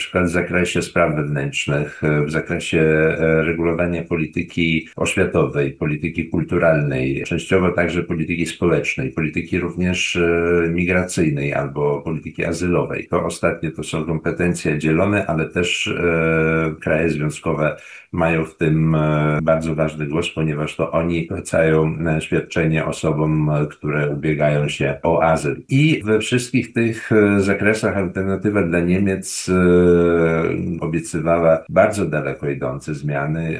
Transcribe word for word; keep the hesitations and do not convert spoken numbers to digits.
przykład w zakresie spraw wewnętrznych, w zakresie e, regulowania polityki oświatowej, polityki kulturalnej, częściowo także polityki społecznej, polityki również e, migracyjnej albo polityki azylowej. To ostatnie to są kompetencje dzielone, ale też e, kraje związkowe mają w tym e, bardzo ważny głos, ponieważ to oni wpłacają e, świadczenie osobom, e, które ubiegają się o azyl. I we wszystkich tych e, zakresach alternatywa dla Niemiec e, obiecywała bardzo daleko idące zmiany.